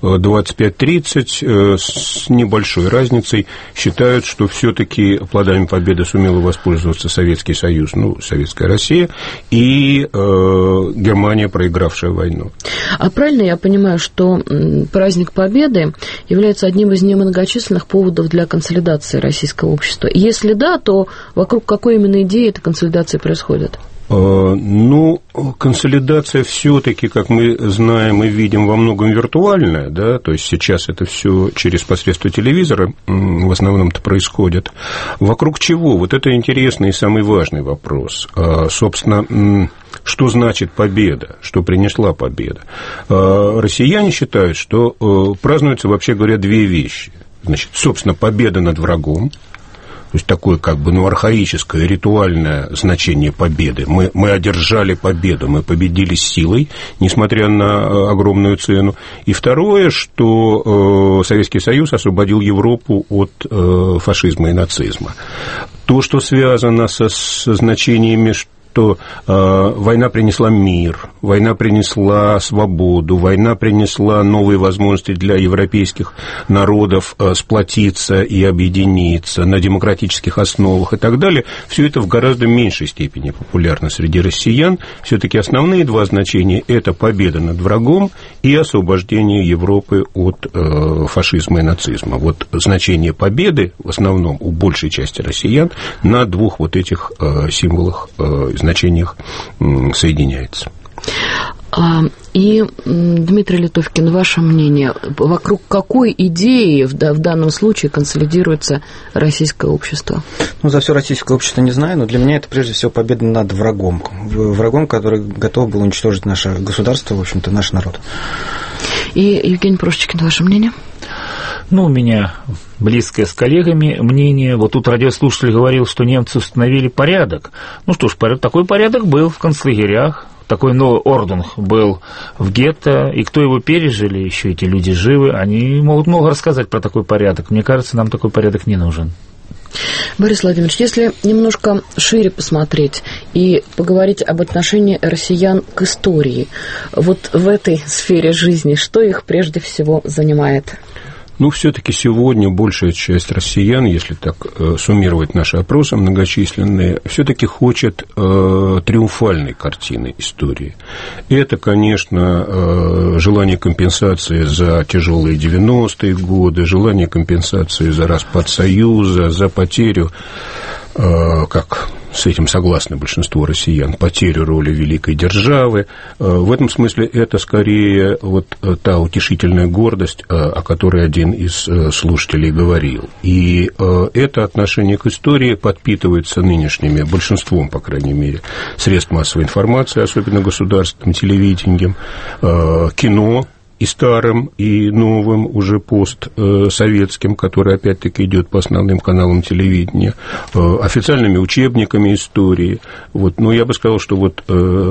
25-30 с небольшой разницей считают, что все-таки плодами победы сумела воспользоваться Советский Союз, ну, Советская Россия, и Германия, проигравшая войну. А правильно я понимаю, что праздник Победы является одним из немногочисленных поводов для консолидации российского общества? И если да, то вокруг какой именно идеи эта консолидация происходит? Ну, консолидация все-таки, как мы знаем и видим, во многом виртуальная, да, то есть сейчас это все через посредство телевизора в основном-то происходит. Вокруг чего? Вот это интересный и самый важный вопрос. Собственно, что значит победа? Что принесла победа? Россияне считают, что празднуются, вообще говоря, две вещи. Значит, собственно, победа над врагом. То есть такое как бы архаическое, ритуальное значение победы. Мы одержали победу, мы победили силой, несмотря на огромную цену. И второе, что Советский Союз освободил Европу от фашизма и нацизма. То, что связано со значениями, что война принесла мир, война принесла свободу, война принесла новые возможности для европейских народов сплотиться и объединиться на демократических основах и так далее, все это в гораздо меньшей степени популярно среди россиян. Все-таки основные два значения – это победа над врагом и освобождение Европы от фашизма и нацизма. Вот значение победы в основном у большей части россиян на двух вот этих символах, значениях соединяется. И, Дмитрий Литовкин, ваше мнение, вокруг какой идеи в данном случае консолидируется российское общество? Ну, за все российское общество не знаю, но для меня это прежде всего победа над врагом. Врагом, который готов был уничтожить наше государство, в общем-то, наш народ. И, Евгений Прошечкин, ваше мнение? Ну, у меня близкое с коллегами мнение. Вот тут радиослушатель говорил, что немцы установили порядок. Ну что ж, такой порядок был в концлагерях. Такой новый ордунг был в гетто, и кто его пережили, еще эти люди живы, они могут много рассказать про такой порядок. Мне кажется, нам такой порядок не нужен. Борис Владимирович, если немножко шире посмотреть и поговорить об отношении россиян к истории, вот в этой сфере жизни, что их прежде всего занимает? Ну, все-таки сегодня большая часть россиян, если так суммировать наши опросы многочисленные, все-таки хочет триумфальной картины истории. Это, конечно, желание компенсации за тяжелые 90-е годы, желание компенсации за распад Союза, за потерю, как с этим согласно большинство россиян, потерю роли великой державы. В этом смысле это скорее вот та утешительная гордость, о которой один из слушателей говорил. И это отношение к истории подпитывается нынешними, большинством, по крайней мере, средств массовой информации, особенно государственным телевидением, кино, и старым, и новым, уже постсоветским, который, опять-таки, идет по основным каналам телевидения, официальными учебниками истории. Вот. Но я бы сказал, что вот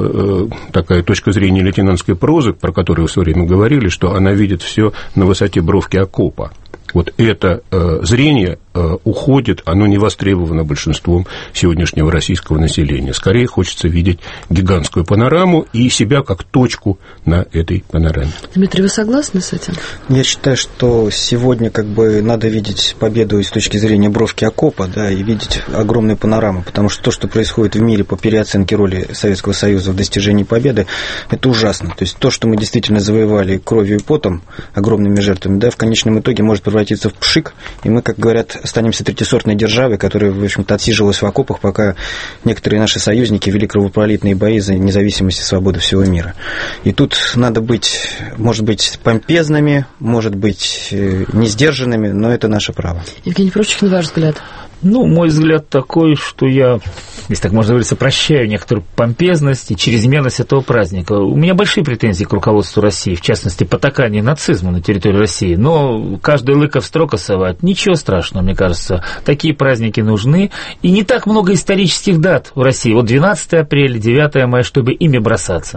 такая точка зрения лейтенантской прозы, про которую вы все время говорили, что она видит все на высоте бровки окопа. Вот это зрение уходит, оно не востребовано большинством сегодняшнего российского населения. Скорее хочется видеть гигантскую панораму и себя как точку на этой панораме. Дмитрий, вы согласны с этим? Я считаю, что сегодня как бы надо видеть победу с точки зрения бровки окопа, да, и видеть огромную панораму, потому что то, что происходит в мире по переоценке роли Советского Союза в достижении победы, это ужасно. То есть то, что мы действительно завоевали кровью и потом, огромными жертвами, да, в конечном итоге может превратиться в пшик, и мы, как говорят, останемся третьесортной державой, которая, в общем-то, отсиживалась в окопах, пока некоторые наши союзники вели кровопролитные бои за независимость и свободу всего мира. И тут надо быть, может быть, помпезными, может быть, не сдержанными, но это наше право. Евгений Прочкин, ваш взгляд? Ну, мой взгляд такой, что я, если так можно говорить, прощаю некоторую помпезность и чрезмерность этого праздника. У меня большие претензии к руководству России, в частности, потакание нацизму на территории России. Но каждый лыков строка совать, ничего страшного, мне кажется. Такие праздники нужны. И не так много исторических дат в России. Вот 12 апреля, 9 мая, чтобы ими бросаться.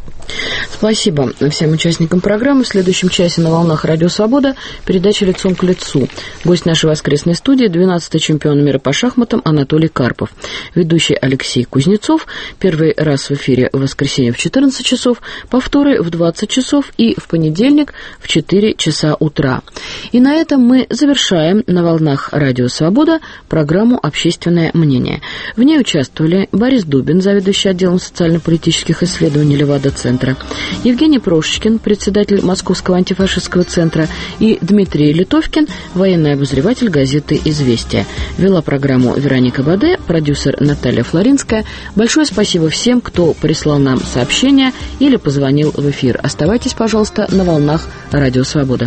Спасибо всем участникам программы. В следующем часе на волнах Радио Свобода передача «Лицом к лицу». Гость нашей воскресной студии — 12-й чемпион мира по шахматам Анатолий Карпов. Ведущий Алексей Кузнецов. Первый раз в эфире в воскресенье в 14 часов, повторы в 20 часов и в понедельник в 4 часа утра. И на этом мы завершаем на волнах Радио Свобода программу «Общественное мнение». В ней участвовали Борис Дубин, заведующий отделом социально-политических исследований Левада-центра, Евгений Прошечкин, председатель Московского антифашистского центра, и Дмитрий Литовкин, военный обозреватель газеты «Известия». Вела программу Вероника Баде, продюсер Наталья Флоринская. Большое спасибо всем, кто прислал нам сообщения или позвонил в эфир. Оставайтесь, пожалуйста, на волнах Радио Свобода.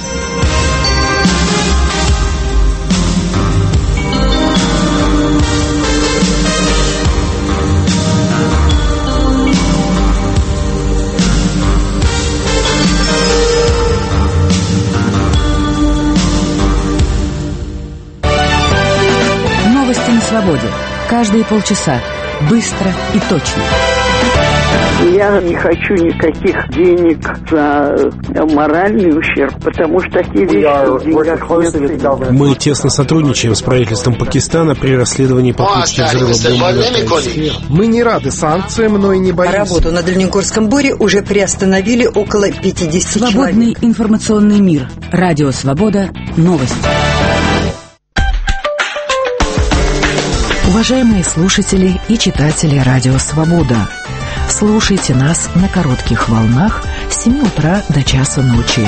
Свободе. Каждые полчаса. Быстро и точно. Я не хочу никаких денег за моральный ущерб, потому что такие вещи... Мы тесно сотрудничаем с правительством Пакистана при расследовании попытки взрыва бомбы. Мы не рады санкциям, но и не боимся. Работу на Дальнегорском буре уже приостановили около 50 Свободный человек. информационный мир. Радио Свобода. Новости. Уважаемые слушатели и читатели Радио Свобода, слушайте нас на коротких волнах с 7 утра до часа ночи.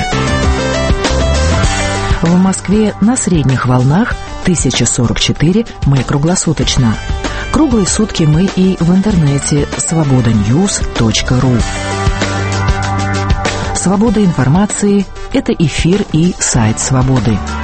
В Москве на средних волнах 1044 мы круглосуточно. Круглые сутки мы и в интернете svobodanews.ru. Свобода информации – это эфир и сайт Свободы.